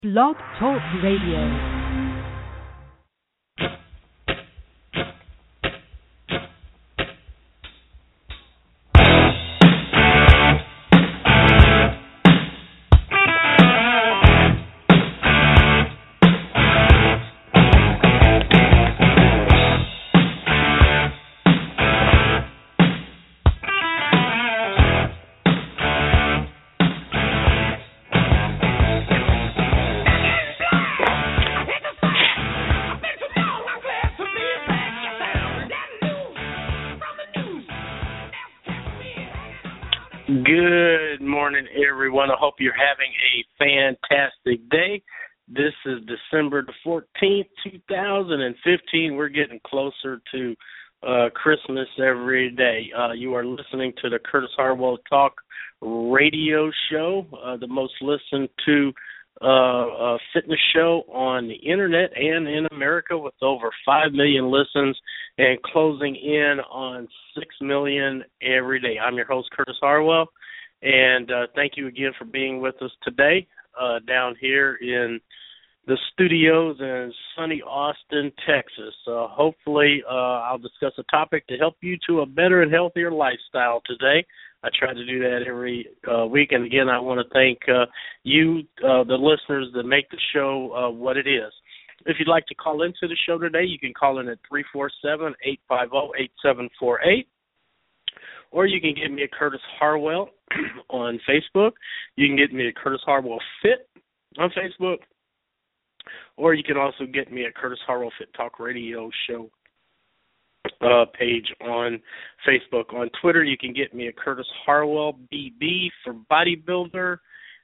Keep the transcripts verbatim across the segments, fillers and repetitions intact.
Blog Talk Radio. Good morning, everyone. I hope you're having a fantastic day. This is December the fourteenth, two thousand fifteen. We're getting closer to uh, Christmas every day. Uh, you are listening to the Curtis Harwell Talk radio show, uh, the most listened to uh, uh, fitness show on the internet and in America, with over five million listens and closing in on six million every day. I'm your host, Curtis Harwell, and uh, thank you again for being with us today uh, down here in the studios in sunny Austin, Texas. Uh, hopefully uh, I'll discuss a topic to help you to a better and healthier lifestyle today. I try to do that every uh, week, and again, I want to thank uh, you, uh, the listeners, that make the show uh, what it is. If you'd like to call into the show today, you can call in at three four seven, eight five zero, eight seven four eight, or you can get me at Curtis Harwell on Facebook. You can get me at Curtis Harwell Fit on Facebook, or you can also get me at Curtis Harwell Fit Talk Radio Show uh, page on Facebook. On Twitter, you can get me at Curtis Harwell B B for bodybuilder.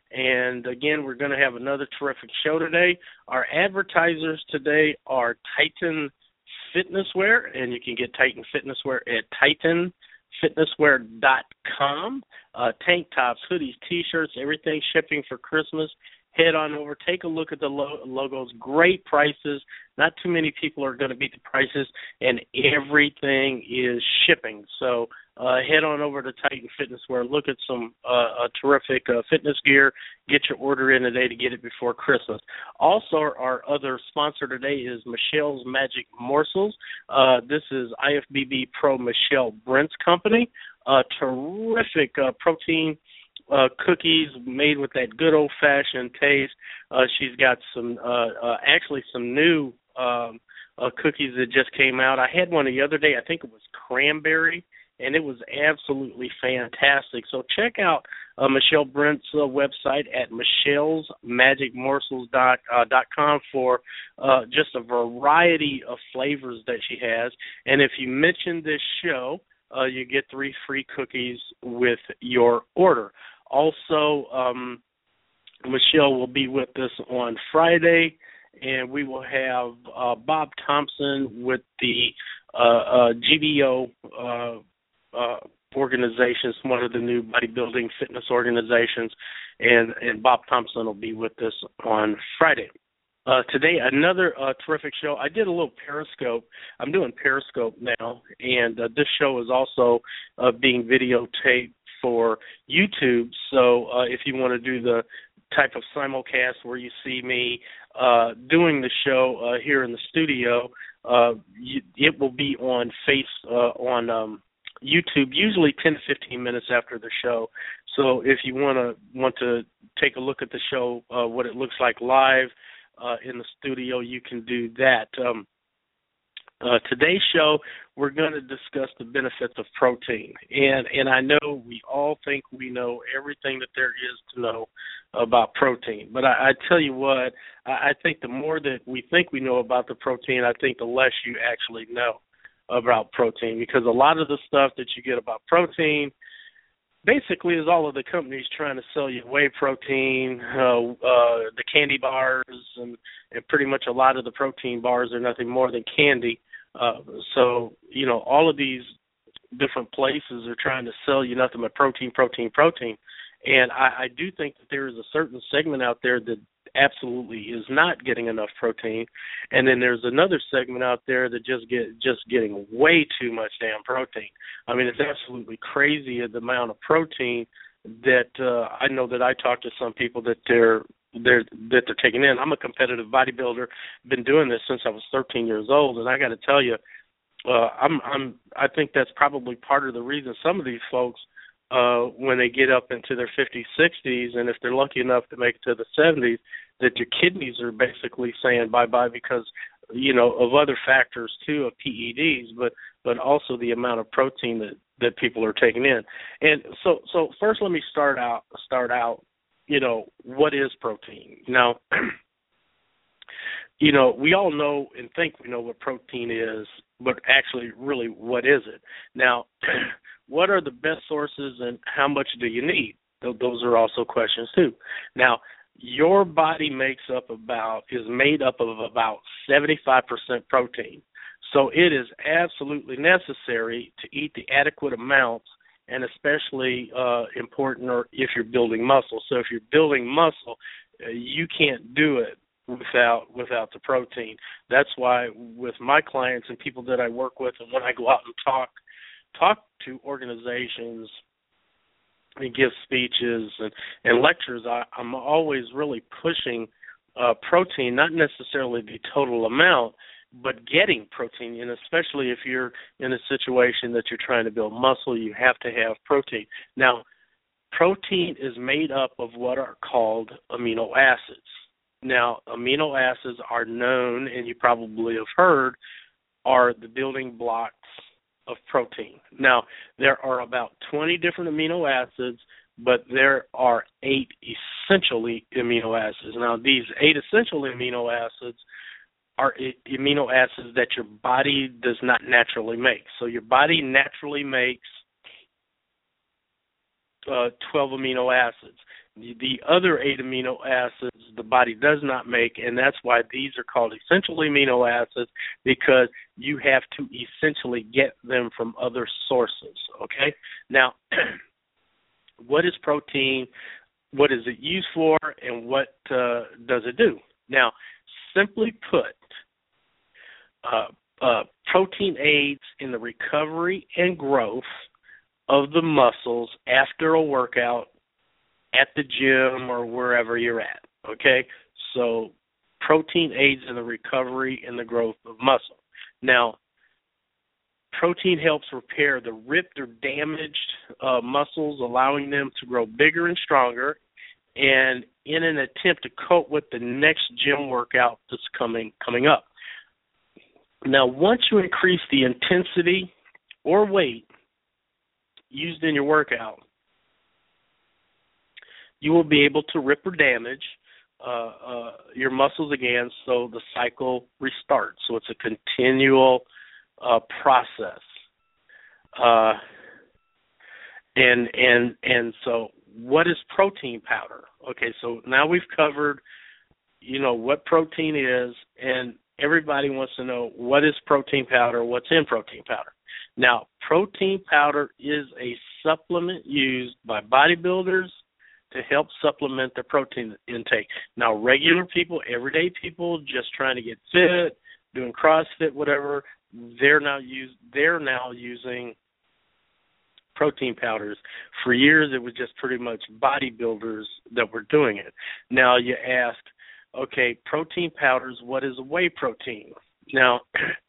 And again, we're going to have another terrific show today. Our advertisers today are Titan Fitnesswear, and you can get Titan Fitnesswear at titan fitnesswear dot com. Uh, tank tops, hoodies, T-shirts, everything shipping for Christmas. Head on over, take a look at the lo- logos. Great prices. Not too many people are going to beat the prices, and everything is shipping. So uh, head on over to Titan Fitnesswear. Look at some uh, uh, terrific uh, fitness gear. Get your order in today to get it before Christmas. Also, our other sponsor today is Michelle's Magic Morsels. Uh, this is I F B B Pro Michelle Brent's company. Uh, terrific uh, protein Uh, cookies made with that good old-fashioned taste. Uh, she's got some, uh, uh, actually some new um, uh, cookies that just came out. I had one the other day. I think it was cranberry, and it was absolutely fantastic. So check out uh, Michelle Brent's uh, website at michelles magic morsels dot com for uh, just a variety of flavors that she has. And if you mention this show, uh, you get three free cookies with your order. Also, um, Michelle will be with us on Friday, and we will have uh, Bob Thompson with the uh, uh, G B O uh, uh, organizations, one of the new bodybuilding fitness organizations, and, and Bob Thompson will be with us on Friday. Uh, today, another uh, terrific show. I did a little Periscope. I'm doing Periscope now, and uh, this show is also uh, being videotaped for YouTube. So uh, if you want to do the type of simulcast where you see me uh, doing the show uh, here in the studio, uh, you, it will be on face uh, on um, YouTube, usually ten to fifteen minutes after the show. So if you want to want to take a look at the show, uh, what it looks like live uh, in the studio, you can do that. Um, Uh, today's show, we're going to discuss the benefits of protein. And and I know we all think we know everything that there is to know about protein. But I, I tell you what, I, I think the more that we think we know about the protein, I think the less you actually know about protein. Because a lot of the stuff that you get about protein basically is all of the companies trying to sell you whey protein, uh, uh, the candy bars, and, and pretty much a lot of the protein bars are nothing more than candy. Uh, so, you know, all of these different places are trying to sell you nothing but protein, protein, protein. And I, I do think that there is a certain segment out there that absolutely is not getting enough protein, and then there's another segment out there that just get just getting way too much damn protein. I mean, it's absolutely crazy the amount of protein that uh, I know that I talk to some people that they're they're, that they're taking in. I'm a competitive bodybuilder, been doing this since I was thirteen years old, and I got to tell you, uh, I'm, I'm, I think that's probably part of the reason some of these folks, uh, when they get up into their fifties, sixties, and if they're lucky enough to make it to the seventies, that your kidneys are basically saying bye-bye because, you know, of other factors too, of P E Ds, but but also the amount of protein that, that people are taking in. And so so first let me start out start out, you know, what is protein? Now, you know, we all know and think we know what protein is, but actually really what is it? Now, what are the best sources and how much do you need? Those are also questions too. Now, your body makes up about, is made up of about seventy-five percent protein. So it is absolutely necessary to eat the adequate amounts, and especially uh, important or if you're building muscle. So if you're building muscle, uh, you can't do it without without the protein. That's why with my clients and people that I work with, and when I go out and talk talk to organizations and give speeches and, and lectures, I, I'm always really pushing uh, protein, not necessarily the total amount, but getting protein, and especially if you're in a situation that you're trying to build muscle, you have to have protein. Now, protein is made up of what are called amino acids. Now, amino acids are known, and you probably have heard, are the building blocks of protein. Now, there are about twenty different amino acids, but there are eight essentially amino acids. Now, these eight essential amino acids are amino acids that your body does not naturally make. So your body naturally makes uh, twelve amino acids. The, the other eight amino acids the body does not make, and that's why these are called essential amino acids, because you have to essentially get them from other sources, okay? Now, what is protein? What is it used for, and what uh, does it do? Now, simply put, uh, uh, protein aids in the recovery and growth of the muscles after a workout at the gym or wherever you're at, okay? So protein aids in the recovery and the growth of muscle. Now, protein helps repair the ripped or damaged uh, muscles, allowing them to grow bigger and stronger, and in an attempt to cope with the next gym workout that's coming coming up. Now, once you increase the intensity or weight used in your workout, you will be able to rip or damage uh, uh, your muscles again, so the cycle restarts. So it's a continual uh, process. Uh, and and and so what is protein powder? Okay, so now we've covered, you know, what protein is, and everybody wants to know what is protein powder, what's in protein powder. Now, protein powder is a supplement used by bodybuilders to help supplement their protein intake. Now, regular people, everyday people, just trying to get fit, doing CrossFit, whatever, they're now use they're now using protein powders. For years, it was just pretty much bodybuilders that were doing it. Now, you ask, okay, protein powders, what is a whey protein? Now,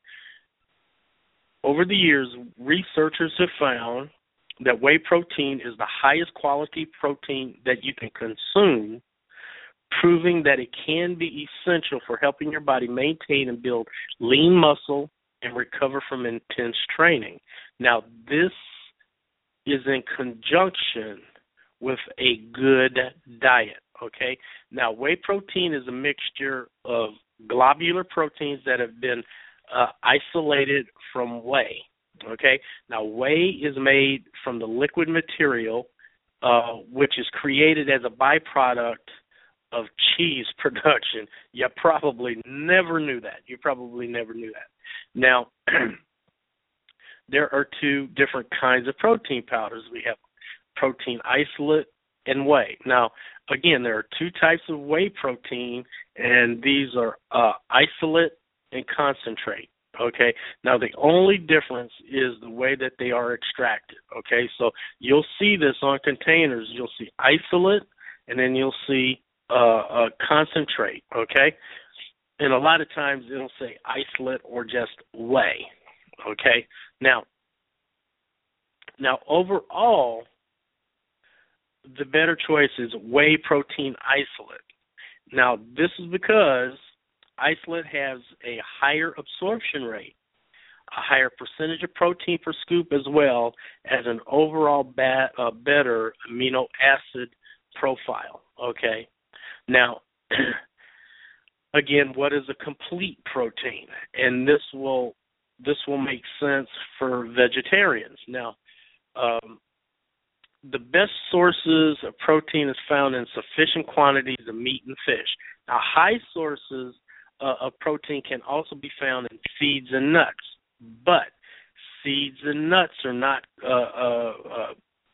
over the years, researchers have found that whey protein is the highest quality protein that you can consume, proving that it can be essential for helping your body maintain and build lean muscle and recover from intense training. Now, this is in conjunction with a good diet, okay? Now, whey protein is a mixture of globular proteins that have been uh, isolated from whey. Okay, now whey is made from the liquid material, uh, which is created as a byproduct of cheese production. You probably never knew that. You probably never knew that. Now, there are two different kinds of protein powders. We have protein isolate and whey. Now, again, there are two types of whey protein, and these are uh, isolate and concentrate. Okay, now the only difference is the way that they are extracted. Okay, so you'll see this on containers. You'll see isolate, and then you'll see uh, uh, concentrate, okay? And a lot of times it'll say isolate or just whey, okay? Now, now overall, the better choice is whey protein isolate. Now, this is because isolate has a higher absorption rate, a higher percentage of protein per scoop, as well as an overall ba- uh, better amino acid profile, okay? Now, again, what is a complete protein? And this will this will make sense for vegetarians. Now, um, the best sources of protein is found in sufficient quantities of meat and fish. Now, high sources uh, of protein can also be found in seeds and nuts, but seeds and nuts are not uh, uh, uh,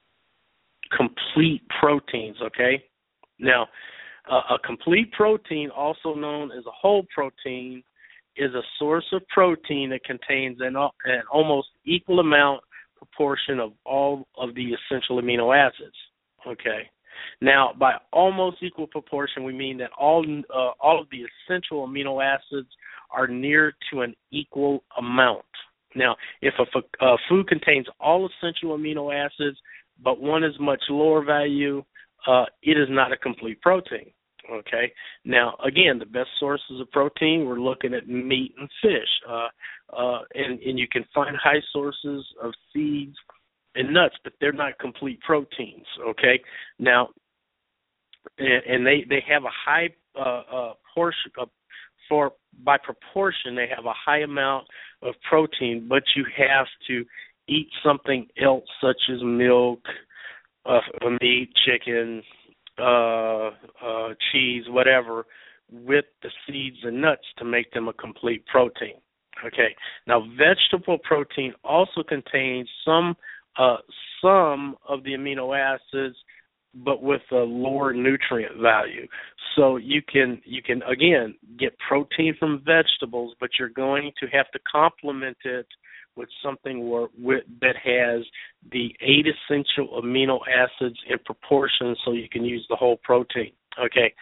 complete proteins, okay? Now, uh, a complete protein, also known as a whole protein, is a source of protein that contains an, an almost equal amount proportion of all of the essential amino acids. Okay. Now, by almost equal proportion, we mean that all uh, all of the essential amino acids are near to an equal amount. Now, if a, a food contains all essential amino acids, but one is much lower value, uh, it is not a complete protein. Okay. Now, again, the best sources of protein, we're looking at meat and fish, uh, uh, and, and you can find high sources of seeds and nuts, but they're not complete proteins. Okay. Now, and, and they they have a high uh, uh, portion of, for by proportion, they have a high amount of protein, but you have to eat something else, such as milk, uh, meat, chicken, Uh, uh, cheese, whatever, with the seeds and nuts to make them a complete protein. Okay. Now, vegetable protein also contains some uh, some of the amino acids, but with a lower nutrient value. So you can you can again get protein from vegetables, but you're going to have to complement it with something where, with, that has the eight essential amino acids in proportion so you can use the whole protein. Okay.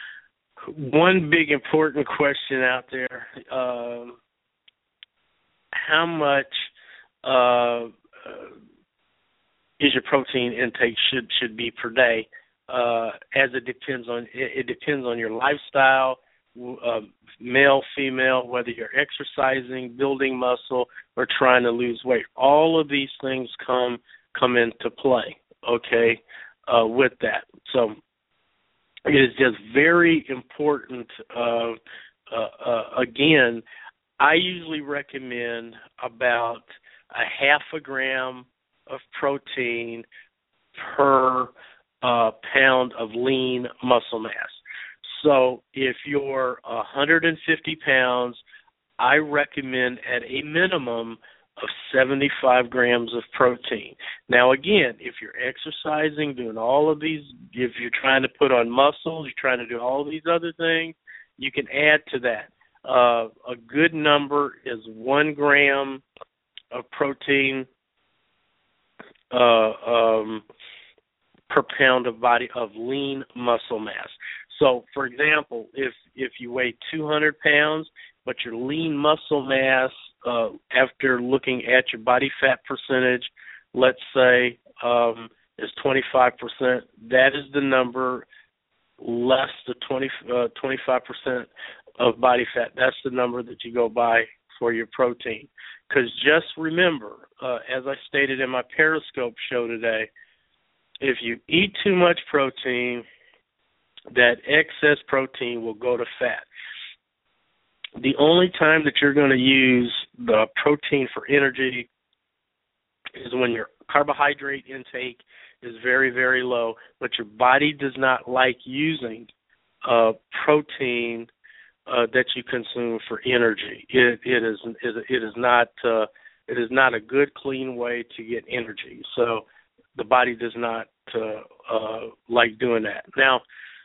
One big important question out there, um, how much uh, uh, is your protein intake should should be per day? Uh, as it depends on it, it depends on your lifestyle, Uh, male, female, whether you're exercising, building muscle, or trying to lose weight. All of these things come come into play, okay, uh, with that. So it is just very important. Uh, uh, uh, again, I usually recommend about a half a gram of protein per uh, pound of lean muscle mass. So if you're one hundred fifty pounds, I recommend at a minimum of seventy-five grams of protein. Now, again, if you're exercising, doing all of these, if you're trying to put on muscle, you're trying to do all of these other things, you can add to that. Uh, a good number is one gram of protein uh, um, per pound of body of lean muscle mass. So, for example, if if you weigh two hundred pounds, but your lean muscle mass, uh, after looking at your body fat percentage, let's say um, is twenty-five percent, that is the number less the twenty, uh, twenty-five percent of body fat. That's the number that you go by for your protein. Because just remember, uh, as I stated in my Periscope show today, if you eat too much protein, that excess protein will go to fat. The only time that you're going to use the protein for energy is when your carbohydrate intake is very, very low, but your body does not like using uh, protein uh, that you consume for energy. It, it is it is not uh, it is not a good, clean way to get energy. So the body does not uh, uh, like doing that. Now,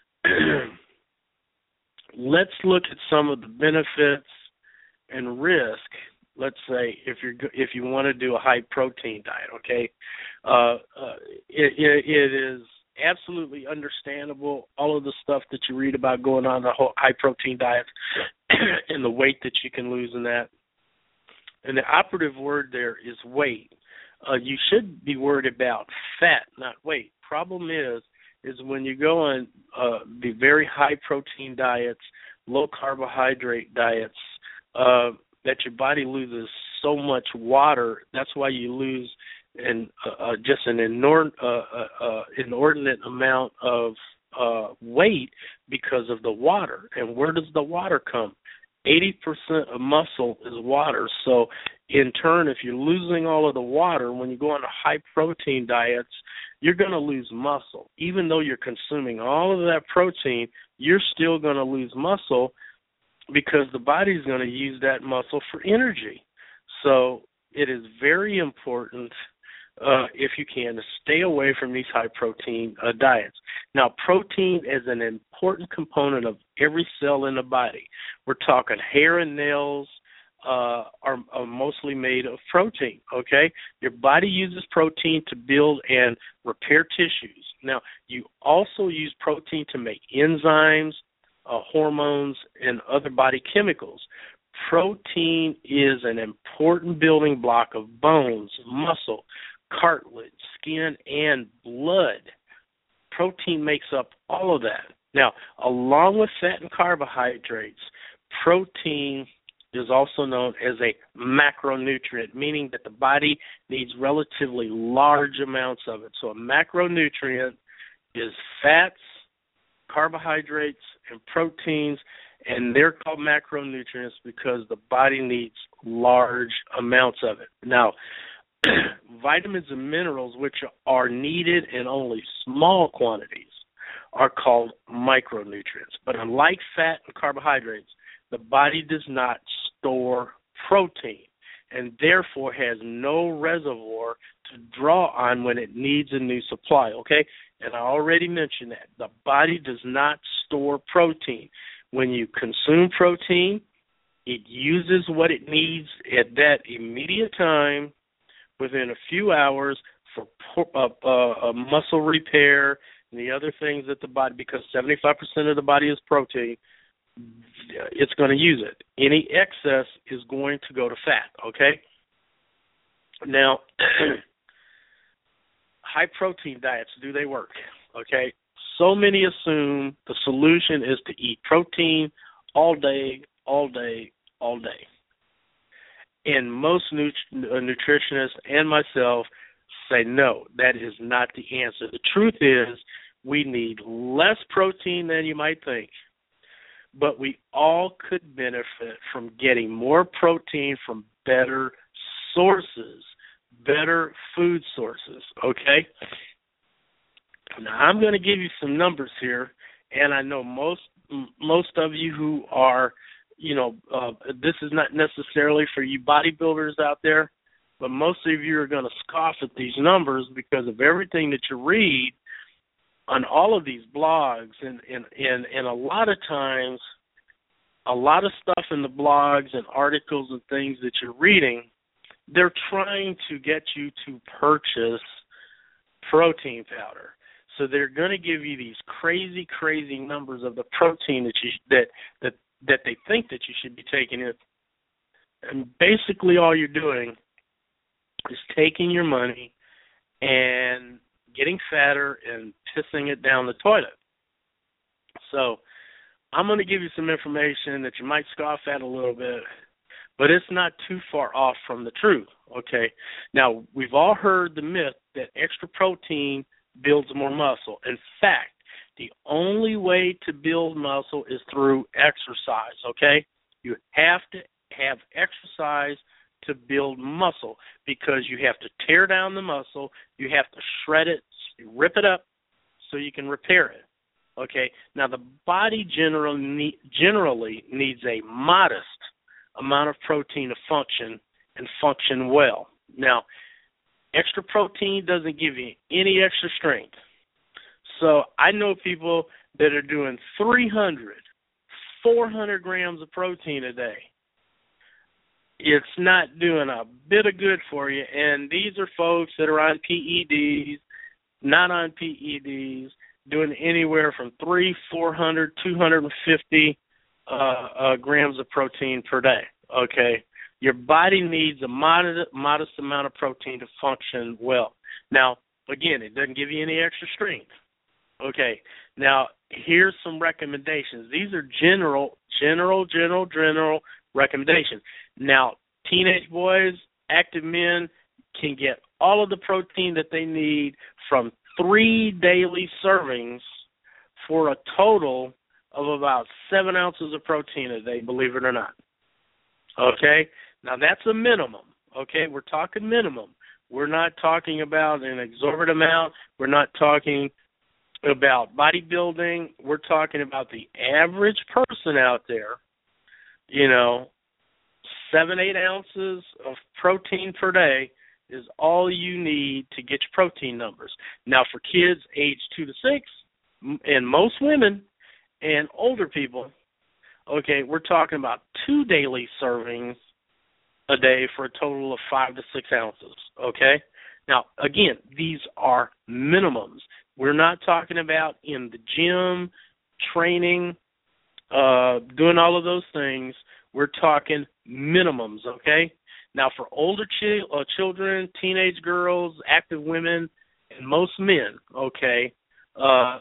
let's look at some of the benefits and risk. Let's say if you're if you want to do a high protein diet, okay, uh, uh, it, it, it is absolutely understandable, all of the stuff that you read about going on the whole high protein diet and the weight that you can lose in that. And the operative word there is weight. Uh, you should be worried about fat, not weight. Problem is, is when you go on uh, the very high protein diets, low carbohydrate diets, uh, that your body loses so much water. That's why you lose an, uh, uh, just an inordinate, uh, uh, uh, inordinate amount of uh, weight because of the water. And where does the water come? eighty percent of muscle is water. So in turn, if you're losing all of the water, when you go on a high-protein diets, you're going to lose muscle. Even though you're consuming all of that protein, you're still going to lose muscle because the body's going to use that muscle for energy. So it is very important, uh, if you can, to stay away from these high-protein uh, diets. Now, protein is an important component of every cell in the body. We're talking hair and nails uh, are, are mostly made of protein, okay? Your body uses protein to build and repair tissues. Now, you also use protein to make enzymes, uh, hormones, and other body chemicals. Protein is an important building block of bones, muscle, cartilage, skin, and blood. Protein makes up all of that. Now, along with fat and carbohydrates, protein is also known as a macronutrient, meaning that the body needs relatively large amounts of it. So a macronutrient is fats, carbohydrates, and proteins, and they're called macronutrients because the body needs large amounts of it. Now, vitamins and minerals, which are needed in only small quantities, are called micronutrients. But unlike fat and carbohydrates, the body does not store protein and therefore has no reservoir to draw on when it needs a new supply, okay? And I already mentioned that. The body does not store protein. When you consume protein, it uses what it needs at that immediate time within a few hours for uh, uh, muscle repair and the other things that the body, because seventy-five percent of the body is protein, it's going to use it. Any excess is going to go to fat, okay? Now, high-protein diets, do they work? Okay, so many assume the solution is to eat protein all day, all day, all day. And most nut- nutritionists and myself say no, that is not the answer. The truth is we need less protein than you might think, but we all could benefit from getting more protein from better sources, better food sources, okay? Now, I'm going to give you some numbers here, and I know most most of you who are, you know, uh, this is not necessarily for you bodybuilders out there, but most of you are going to scoff at these numbers because of everything that you read on all of these blogs, and, and, and, and a lot of times, a lot of stuff in the blogs and articles and things that you're reading, they're trying to get you to purchase protein powder. So they're going to give you these crazy, crazy numbers of the protein that you that that that they think that you should be taking in. And basically all you're doing is taking your money and getting fatter and pissing it down the toilet. So I'm going to give you some information that you might scoff at a little bit, but it's not too far off from the truth, okay? Now, we've all heard the myth that extra protein builds more muscle. In fact, the only way to build muscle is through exercise, okay? You have to have exercise to build muscle because you have to tear down the muscle, you have to shred it, rip it up so you can repair it, okay? Now, the body generally, generally needs a modest amount of protein to function and function well. Now, extra protein doesn't give you any extra strength. So I know people that are doing three hundred, four hundred grams of protein a day. It's not doing a bit of good for you. And these are folks that are on P E Ds, not on P E Ds, doing anywhere from three, four hundred, two hundred fifty uh, uh, grams of protein per day. Okay, your body needs a modest, modest amount of protein to function well. Now, again, it doesn't give you any extra strength. Okay, now here's some recommendations. These are general, general, general, general recommendations. Now, teenage boys, active men can get all of the protein that they need from three daily servings for a total of about seven ounces of protein a day, believe it or not. Okay? Now, that's a minimum. Okay? We're talking minimum. We're not talking about an exorbitant amount. We're not talking about bodybuilding. We're talking about the average person out there, you know, seven, eight ounces of protein per day is all you need to get your protein numbers. Now, for kids age two to six, and most women and older people, okay, we're talking about two daily servings a day for a total of five to six ounces, okay? Now, again, these are minimums. We're not talking about in the gym, training, uh, doing all of those things. We're talking minimums, okay? Now, for older ch- uh, children, teenage girls, active women, and most men, okay, uh,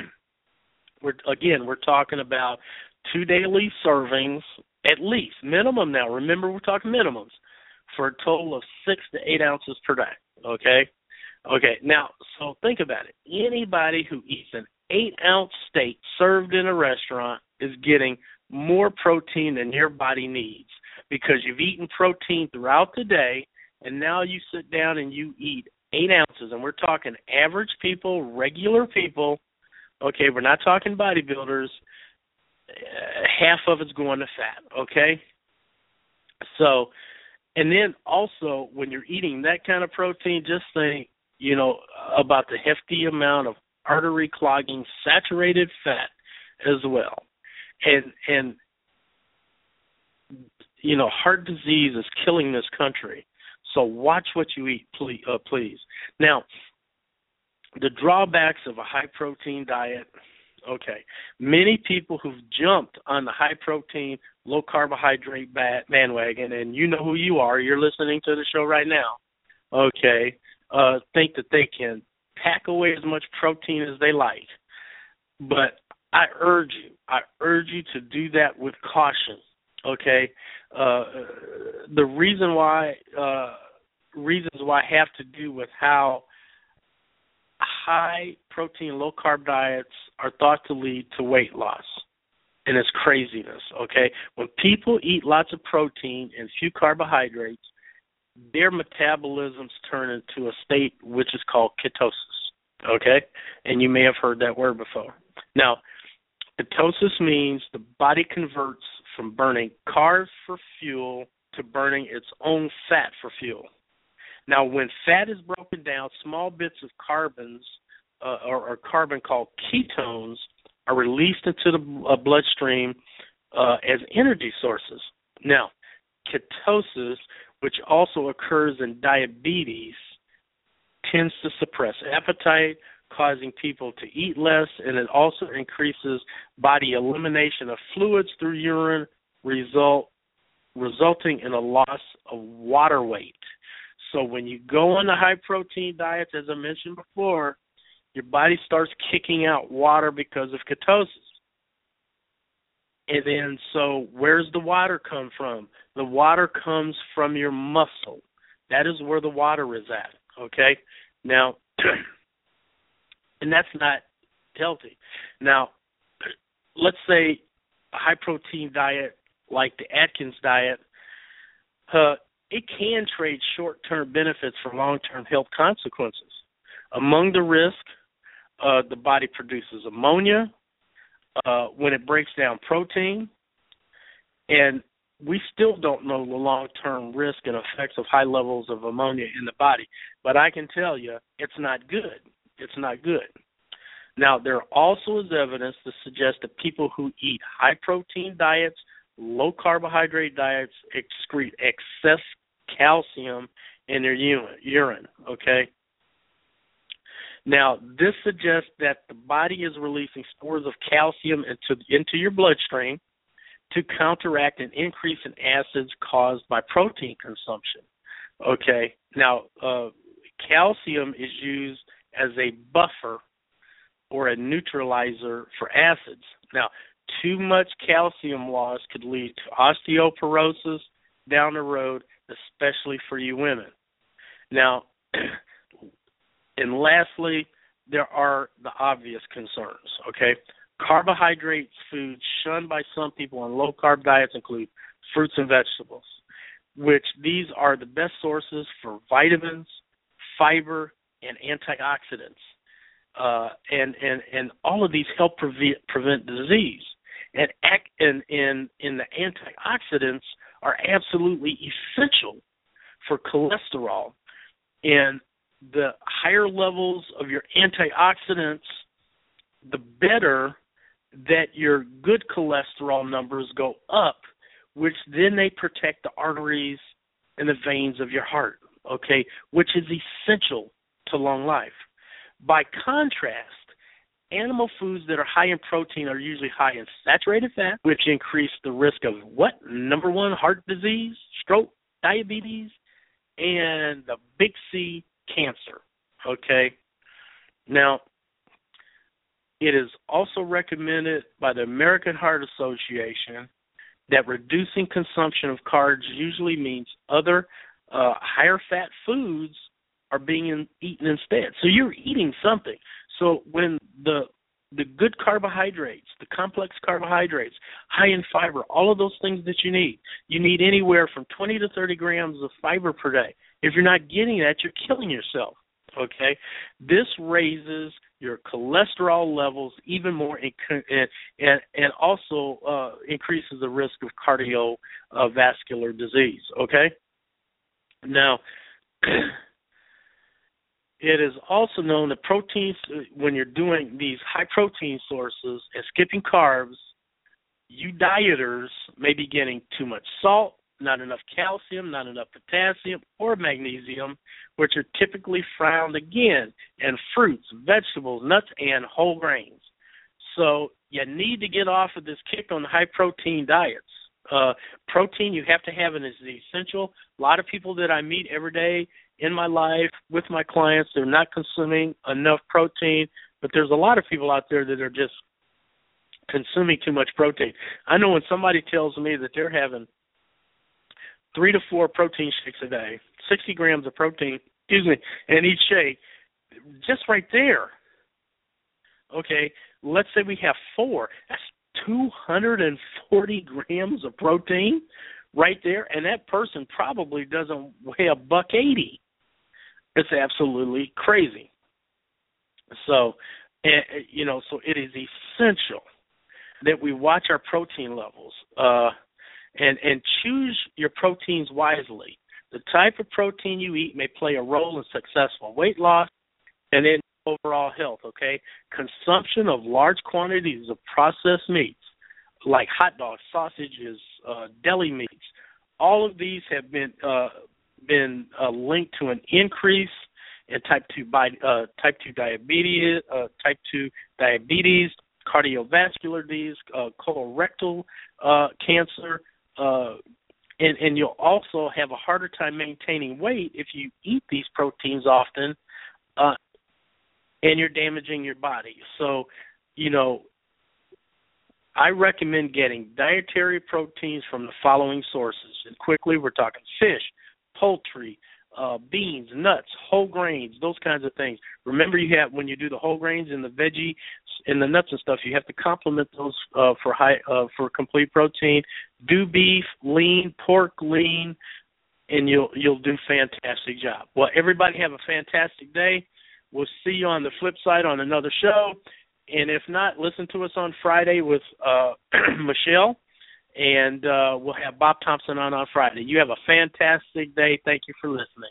we're again, we're talking about two daily servings at least, minimum now. Remember, we're talking minimums for a total of six to eight ounces per day, okay? Okay, now, so think about it. Anybody who eats an eight-ounce steak served in a restaurant is getting more protein than your body needs because you've eaten protein throughout the day, and now you sit down and you eat eight ounces, and we're talking average people, regular people. Okay, we're not talking bodybuilders. Uh, half of it's going to fat, okay? So, and then also when you're eating that kind of protein, just think, you know, about the hefty amount of artery clogging saturated fat as well. And, and you know, heart disease is killing this country. So watch what you eat, please. Uh, please. Now, the drawbacks of a high-protein diet, okay, many people who've jumped on the high-protein, low-carbohydrate bandwagon, and you know who you are, you're listening to the show right now, okay, uh, think that they can pack away as much protein as they like. But I urge you, I urge you to do that with caution, okay? Uh, the reason why, uh, reasons why have to do with how high protein, low carb diets are thought to lead to weight loss. And it's craziness, okay? When people eat lots of protein and few carbohydrates, their metabolisms turn into a state which is called ketosis, okay? And you may have heard that word before. Now, ketosis means the body converts from burning carbs for fuel to burning its own fat for fuel. Now, when fat is broken down, small bits of carbons uh, or, or carbon called ketones are released into the uh, bloodstream uh, as energy sources. Now, ketosis, which also occurs in diabetes, tends to suppress appetite, causing people to eat less, and it also increases body elimination of fluids through urine, result resulting in a loss of water weight. So when you go on the high-protein diets, as I mentioned before, your body starts kicking out water because of ketosis. And then, so where's the water come from? The water comes from your muscle. That is where the water is at, okay? Now, and that's not healthy. Now, let's say a high-protein diet like the Atkins diet, uh, it can trade short-term benefits for long-term health consequences. Among the risks, uh, the body produces ammonia uh, when it breaks down protein, and we still don't know the long-term risk and effects of high levels of ammonia in the body. But I can tell you it's not good. It's not good. Now, there also is evidence to suggest that people who eat high-protein diets, low-carbohydrate diets, excrete excess calcium in their urine, okay? Now, this suggests that the body is releasing stores of calcium into, into your bloodstream to counteract an increase in acids caused by protein consumption. Okay, now uh, calcium is used as a buffer or a neutralizer for acids. Now, too much calcium loss could lead to osteoporosis down the road, especially for you women. Now, and lastly, there are the obvious concerns, okay? Carbohydrates foods shunned by some people on low-carb diets include fruits and vegetables, which these are the best sources for vitamins, fiber, and antioxidants. Uh, and, and, and all of these help prevent, prevent disease. And, and, and, and the antioxidants are absolutely essential for cholesterol. And the higher levels of your antioxidants, the better that your good cholesterol numbers go up, which then they protect the arteries and the veins of your heart, okay, which is essential to long life. By contrast, animal foods that are high in protein are usually high in saturated fat, which increase the risk of what? Number one, heart disease, stroke, diabetes, and the big C, cancer, okay? Now, it is also recommended by the American Heart Association that reducing consumption of carbs usually means other uh, higher fat foods are being in, eaten instead. So you're eating something. So when the the good carbohydrates, the complex carbohydrates, high in fiber, all of those things that you need, you need anywhere from twenty to thirty grams of fiber per day. If you're not getting that, you're killing yourself, okay? This raises your cholesterol levels even more and, and, and also uh, increases the risk of cardiovascular disease, okay? Now, it is also known that proteins, when you're doing these high protein sources and skipping carbs, you dieters may be getting too much salt, not enough calcium, not enough potassium or magnesium, which are typically found again in fruits, vegetables, nuts, and whole grains. So you need to get off of this kick on high protein diets. Uh, protein you have to have it is essential. A lot of people that I meet every day in my life with my clients, they're not consuming enough protein, but there's a lot of people out there that are just consuming too much protein. I know when somebody tells me that they're having three to four protein shakes a day, sixty grams of protein, excuse me, in each shake, just right there. Okay, let's say we have four. That's two hundred forty grams of protein right there, and that person probably doesn't weigh a buck eighty. It's absolutely crazy. So, you know, so it is essential that we watch our protein levels uh, and, and choose your proteins wisely. The type of protein you eat may play a role in successful weight loss and in overall health, okay? Consumption of large quantities of processed meats like hot dogs, sausages, uh, deli meats, all of these have been uh, been uh, linked to an increase in type two uh, type two diabetes, uh, type two diabetes, cardiovascular disease, uh, colorectal uh, cancer, uh, and, and you'll also have a harder time maintaining weight if you eat these proteins often, uh, and you're damaging your body. So, you know, I recommend getting dietary proteins from the following sources. And quickly, we're talking fish, poultry, uh, beans, nuts, whole grains, those kinds of things. Remember, you have when you do the whole grains and the veggie and the nuts and stuff, you have to complement those uh, for high uh, for complete protein. Do beef, lean, pork, lean, and you'll you'll do a fantastic job. Well, everybody have a fantastic day. We'll see you on the flip side on another show. And if not, listen to us on Friday with uh, Michelle. And uh, we'll have Bob Thompson on on Friday. You have a fantastic day. Thank you for listening.